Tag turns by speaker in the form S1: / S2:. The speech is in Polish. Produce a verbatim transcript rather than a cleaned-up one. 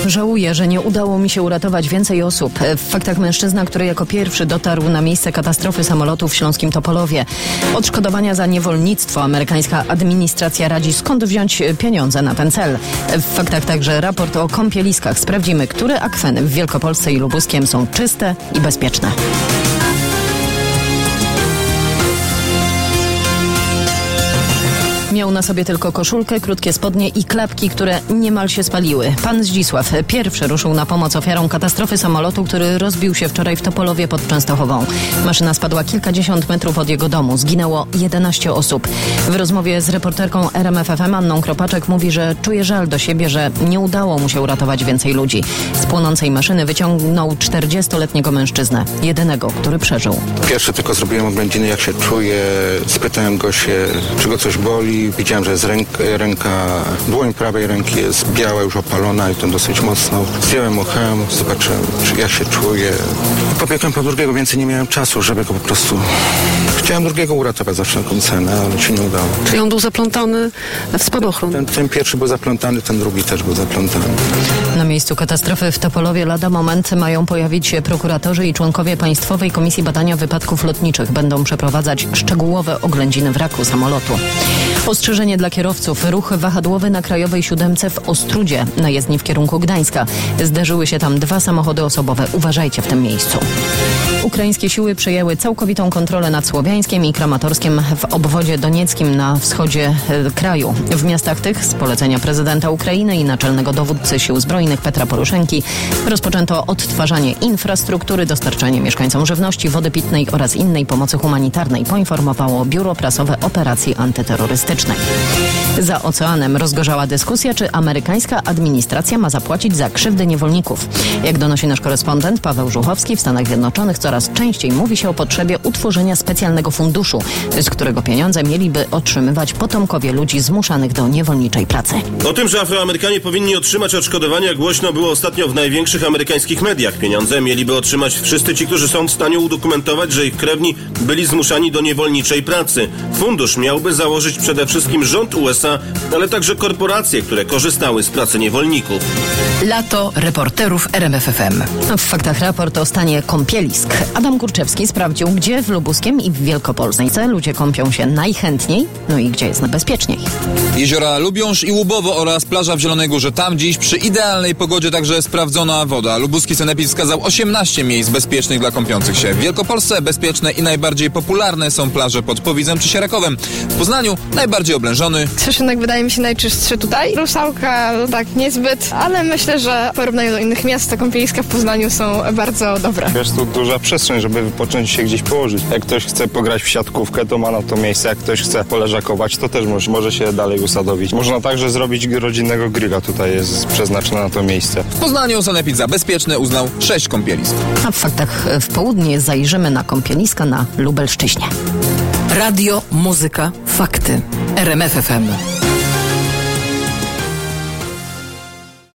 S1: Żałuję, że nie udało mi się uratować więcej osób. W faktach mężczyzna, który jako pierwszy dotarł na miejsce katastrofy samolotu w śląskim Topolowie. Odszkodowania za niewolnictwo. Amerykańska administracja radzi, skąd wziąć pieniądze na ten cel. W faktach także raport o kąpieliskach. Sprawdzimy, które akweny w Wielkopolsce i Lubuskiem są czyste i bezpieczne. Miał na sobie tylko koszulkę, krótkie spodnie i klapki, które niemal się spaliły. Pan Zdzisław pierwszy ruszył na pomoc ofiarom katastrofy samolotu, który rozbił się wczoraj w Topolowie pod Częstochową. Maszyna spadła kilkadziesiąt metrów od jego domu. Zginęło jedenaście osób. W rozmowie z reporterką R M F F M Anną Kropaczek mówi, że czuje żal do siebie, że nie udało mu się uratować więcej ludzi. Z płonącej maszyny wyciągnął czterdziestoletniego mężczyznę. Jedynego, który przeżył.
S2: Pierwsze tylko zrobiłem oględziny, jak się czuje. Spytałem go się, czy go coś boli. Widziałem, że jest ręka, ręka, dłoń prawej ręki jest biała, już opalona i to dosyć mocno. Zdjąłem mu hełm, zobaczyłem, czy jak się czuje. I pobiegłem po drugiego, więcej nie miałem czasu, żeby go po prostu... Chciałem drugiego uratować za wszelką cenę, ale się nie udało.
S3: Czyli on był zaplątany w spadochron?
S2: Ten, ten pierwszy był zaplątany, ten drugi też był zaplątany.
S1: Na miejscu katastrofy w Topolowie lada moment mają pojawić się prokuratorzy i członkowie Państwowej Komisji Badania Wypadków Lotniczych. Będą przeprowadzać szczegółowe oględziny wraku samolotu. Ostrzeżenie dla kierowców. Ruch wahadłowy na Krajowej Siódemce w Ostrudzie, na jezdni w kierunku Gdańska. Zderzyły się tam dwa samochody osobowe. Uważajcie w tym miejscu. Ukraińskie siły przejęły całkowitą kontrolę nad Słowiańskiem i Kramatorskiem w obwodzie donieckim na wschodzie e, kraju. W miastach tych z polecenia prezydenta Ukrainy i naczelnego dowódcy sił zbrojnych Petra Poroszenki rozpoczęto odtwarzanie infrastruktury, dostarczanie mieszkańcom żywności, wody pitnej oraz innej pomocy humanitarnej, poinformowało Biuro Prasowe Operacji Antyterrorystycznej. Za oceanem rozgorzała dyskusja, czy amerykańska administracja ma zapłacić za krzywdy niewolników. Jak donosi nasz korespondent Paweł Żuchowski, w Stanach Zjednoczonych coraz częściej mówi się o potrzebie utworzenia specjalnego funduszu, z którego pieniądze mieliby otrzymywać potomkowie ludzi zmuszanych do niewolniczej pracy.
S4: O tym, że Afroamerykanie powinni otrzymać odszkodowania, głośno było ostatnio w największych amerykańskich mediach. Pieniądze mieliby otrzymać wszyscy ci, którzy są w stanie udokumentować, że ich krewni byli zmuszani do niewolniczej pracy. Fundusz miałby założyć przede wszystkim rząd U S A, ale także korporacje, które korzystały z pracy niewolników.
S5: Lato reporterów R M F F M.
S1: W faktach raport o stanie kąpielisk. Adam Kurczewski sprawdził, gdzie w Lubuskiem i w Wielkopolsce ludzie kąpią się najchętniej, no i gdzie jest najbezpieczniej.
S6: Jeziora Lubiąż i Łubowo oraz plaża w Zielonej Górze. Tam dziś przy idealnej pogodzie także sprawdzona woda. Lubuski sanepid wskazał osiemnaście miejsc bezpiecznych dla kąpiących się. W Wielkopolsce bezpieczne i najbardziej popularne są plaże pod Powidzem czy Sierakowem. W Poznaniu najbardziej oblężony.
S7: Trzeszynek wydaje mi się najczystszy tutaj. Rusałka tak niezbyt, ale myślę, że w porównaniu do innych miast te kąpieliska w Poznaniu są bardzo dobre.
S8: Jest tu duża przestrzeń, żeby wypocząć się gdzieś położyć. Jak ktoś chce pograć w siatkówkę, to ma na to miejsce. Jak ktoś chce poleżakować, to też może, może się dalej usadowić. Można także zrobić rodzinnego grilla. Tutaj jest przeznaczone na to miejsce.
S6: W Poznaniu sanepid za bezpieczne uznał sześć kąpielisk.
S1: A w faktach w południe zajrzymy na kąpieliska na Lubelszczyźnie.
S5: Radio, muzyka, fakty. R M F F M.